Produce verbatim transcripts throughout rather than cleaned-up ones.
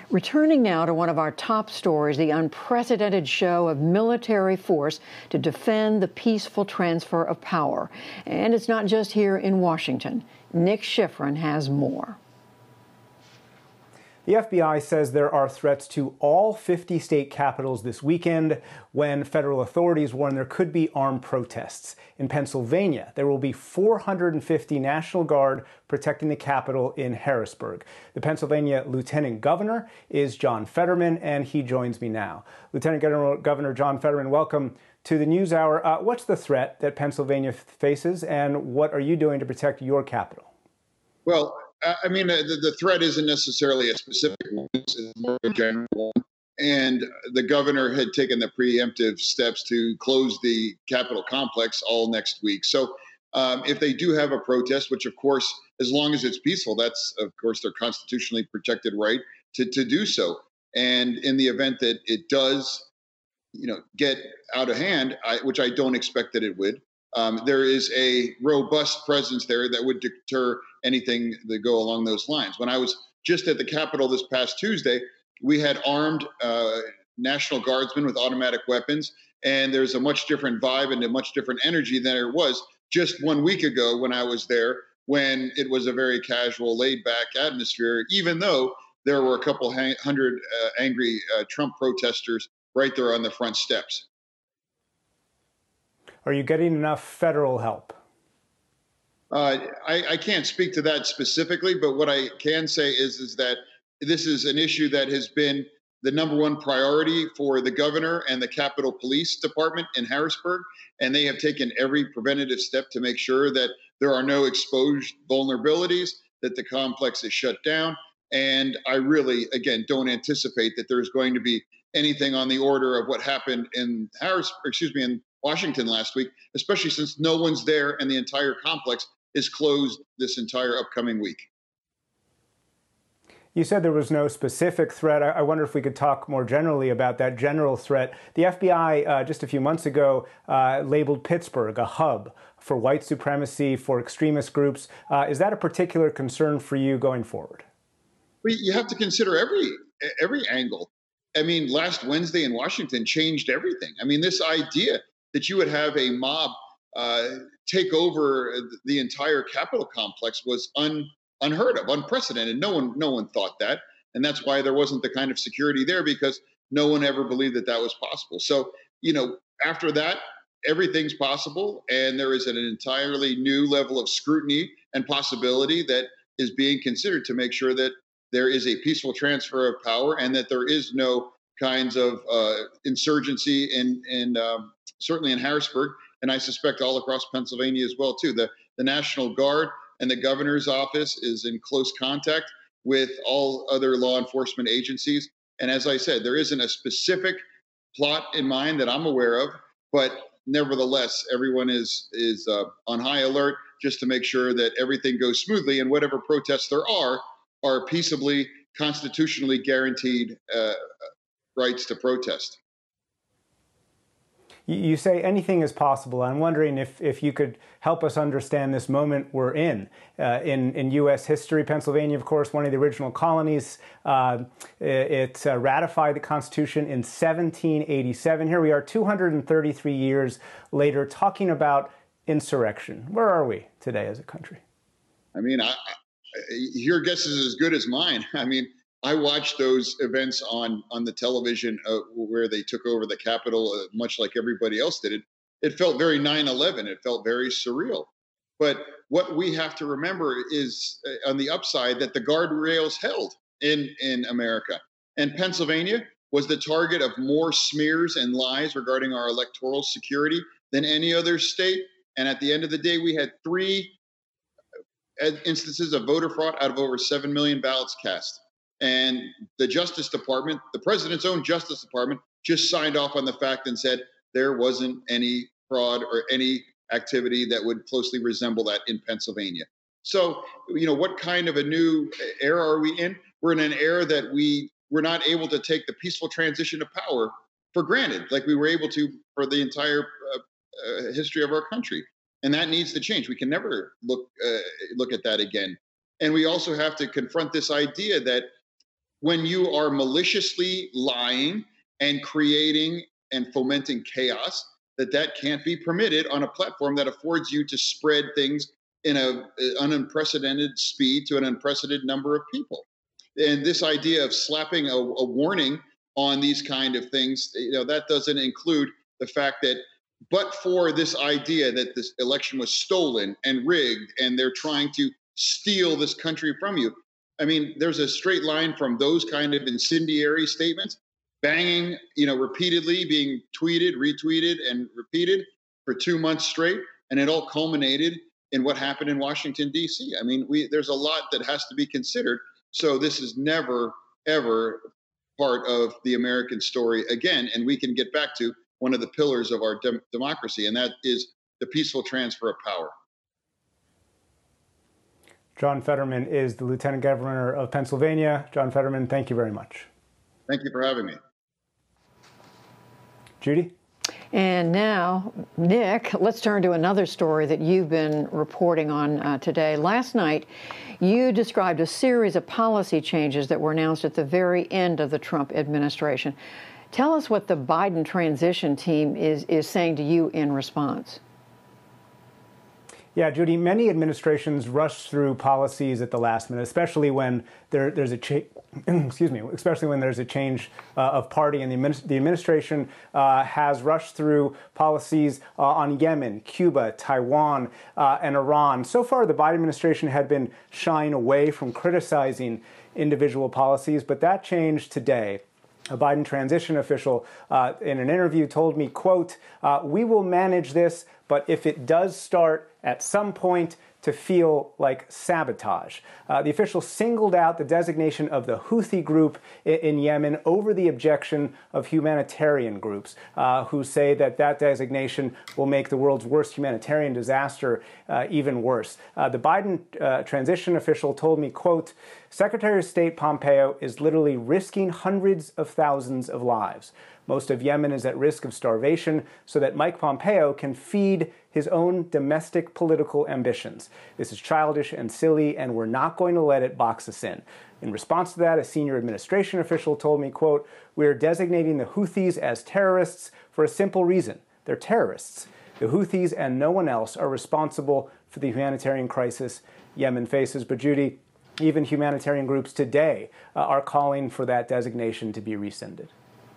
Returning now to one of our top stories, the unprecedented show of military force to defend the peaceful transfer of power. And it's not just here in Washington. Nick Schifrin has more. The F B I says there are threats to all fifty state capitals this weekend when federal authorities warn there could be armed protests. In Pennsylvania, there will be four hundred fifty National Guard protecting the Capitol in Harrisburg. The Pennsylvania Lieutenant Governor is John Fetterman, and he joins me now. Lieutenant Governor, Governor John Fetterman, welcome to the NewsHour. Uh, what's the threat that Pennsylvania faces, and what are you doing to protect your capital? Well, I mean, the, the threat isn't necessarily a specific one, it's more of a general one. And the governor had taken the preemptive steps to close the Capitol complex all next week. So um, if they do have a protest, which of course, as long as it's peaceful, that's of course their constitutionally protected right to, to do so. And in the event that it does, you know, get out of hand, I, which I don't expect that it would, Um, there is a robust presence there that would deter anything that go along those lines. When I was just at the Capitol this past Tuesday, we had armed uh, National Guardsmen with automatic weapons, and there's a much different vibe and a much different energy than there was just one week ago when I was there, when it was a very casual, laid-back atmosphere, even though there were a couple hundred uh, angry uh, Trump protesters right there on the front steps. Are you getting enough federal help? Uh, I, I can't speak to that specifically, but what I can say is, is that this is an issue that has been the number one priority for the governor and the Capitol Police Department in Harrisburg, and they have taken every preventative step to make sure that there are no exposed vulnerabilities, that the complex is shut down. And I really, again, don't anticipate that there's going to be anything on the order of what happened in Harris, excuse me, in Washington last week, especially since no one's there and the entire complex is closed this entire upcoming week. You said there was no specific threat. I wonder if we could talk more generally about that general threat. The F B I uh, just a few months ago uh, labeled Pittsburgh a hub for white supremacy, for extremist groups. Uh, is that a particular concern for you going forward? Well, you have to consider every every angle. I mean, last Wednesday in Washington changed everything. I mean, this idea that you would have a mob uh, take over the entire Capitol complex was un, unheard of, unprecedented. No one, no one thought that, and that's why there wasn't the kind of security there, because no one ever believed that that was possible. So, you know, after that, everything's possible, and there is an entirely new level of scrutiny and possibility that is being considered to make sure that there is a peaceful transfer of power and that there is no kinds of uh, insurgency in, in um, certainly in Harrisburg, and I suspect all across Pennsylvania as well, too. The, the National Guard and the governor's office is in close contact with all other law enforcement agencies. And as I said, there isn't a specific plot in mind that I'm aware of, but nevertheless, everyone is, is uh, on high alert just to make sure that everything goes smoothly, and whatever protests there are, are peaceably, constitutionally guaranteed uh, rights to protest. You say anything is possible. I'm wondering if, if you could help us understand this moment we're in. Uh, in, in U S history, Pennsylvania, of course, one of the original colonies, uh, it uh, ratified the Constitution in seventeen eighty-seven. Here we are two hundred thirty-three years later talking about insurrection. Where are we today as a country? I mean, I, I, your guess is as good as mine. I mean, I watched those events on, on the television uh, where they took over the Capitol, uh, much like everybody else did. It, it felt very nine eleven. It felt very surreal. But what we have to remember is, uh, on the upside, that the guardrails held in, in America. And Pennsylvania was the target of more smears and lies regarding our electoral security than any other state. And at the end of the day, we had three instances of voter fraud out of over seven million ballots cast. And the Justice Department, the president's own Justice Department, just signed off on the fact and said there wasn't any fraud or any activity that would closely resemble that in Pennsylvania. So, you know, what kind of a new era are we in? We're in an era that we were not able to take the peaceful transition of power for granted, like we were able to for the entire uh, uh, history of our country. And that needs to change. We can never look uh, look at that again. And we also have to confront this idea that when you are maliciously lying and creating and fomenting chaos, that that can't be permitted on a platform that affords you to spread things in a, an unprecedented speed to an unprecedented number of people. And this idea of slapping a, a warning on these kind of things, you know, that doesn't include the fact that, but for this idea that this election was stolen and rigged and they're trying to steal this country from you. I mean, there's a straight line from those kind of incendiary statements, banging, you know, repeatedly being tweeted, retweeted, and repeated for two months straight. And it all culminated in what happened in Washington, D C. I mean, we there's a lot that has to be considered. So this is never, ever part of the American story again. And we can get back to one of the pillars of our dem- democracy, and that is the peaceful transfer of power. John Fetterman is the Lieutenant Governor of Pennsylvania. John Fetterman, thank you very much. Thank you for having me. Judy? And now, Nick, let's turn to another story that you've been reporting on uh, today. Last night, you described a series of policy changes that were announced at the very end of the Trump administration. Tell us what the Biden transition team is, is saying to you in response. Yeah, Judy, many administrations rush through policies at the last minute, especially when there, there's a cha- excuse me, especially when there's a change uh, of party. And the, administ- the administration uh, has rushed through policies uh, on Yemen, Cuba, Taiwan, uh, and Iran. So far, the Biden administration had been shying away from criticizing individual policies, but that changed today. A Biden transition official uh, in an interview told me, quote, uh, we will manage this, but if it does start at some point to feel like sabotage. Uh, the official singled out the designation of the Houthi group in, in Yemen over the objection of humanitarian groups uh, who say that that designation will make the world's worst humanitarian disaster uh, even worse. Uh, the Biden uh, transition official told me, quote, Secretary of State Pompeo is literally risking hundreds of thousands of lives. Most of Yemen is at risk of starvation so that Mike Pompeo can feed his own domestic political ambitions. This is childish and silly, and we're not going to let it box us in. In response to that, a senior administration official told me, quote, we are designating the Houthis as terrorists for a simple reason. They're terrorists. The Houthis and no one else are responsible for the humanitarian crisis Yemen faces. But Judy, even humanitarian groups today uh, are calling for that designation to be rescinded.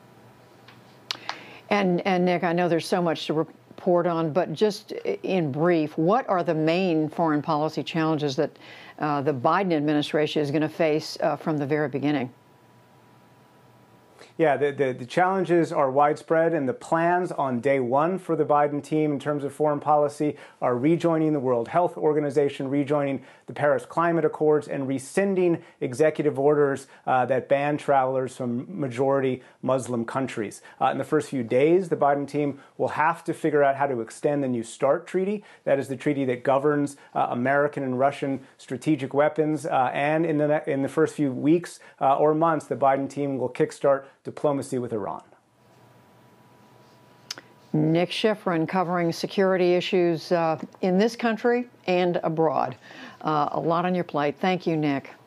And, and Nick, I know there's so much to report on, but just in brief, what are the main foreign policy challenges that uh, the Biden administration is going to face uh, from the very beginning? Yeah, the, the, the challenges are widespread, and the plans on day one for the Biden team in terms of foreign policy are rejoining the World Health Organization, rejoining the Paris Climate Accords, and rescinding executive orders uh, that ban travelers from majority Muslim countries. Uh, in the first few days, the Biden team will have to figure out how to extend the New START treaty. That is the treaty that governs uh, American and Russian strategic weapons. Uh, and in the, in the first few weeks uh, or months, the Biden team will kickstart diplomacy with Iran. Nick Schifrin covering security issues uh, in this country and abroad. Uh, a lot on your plate. Thank you, Nick.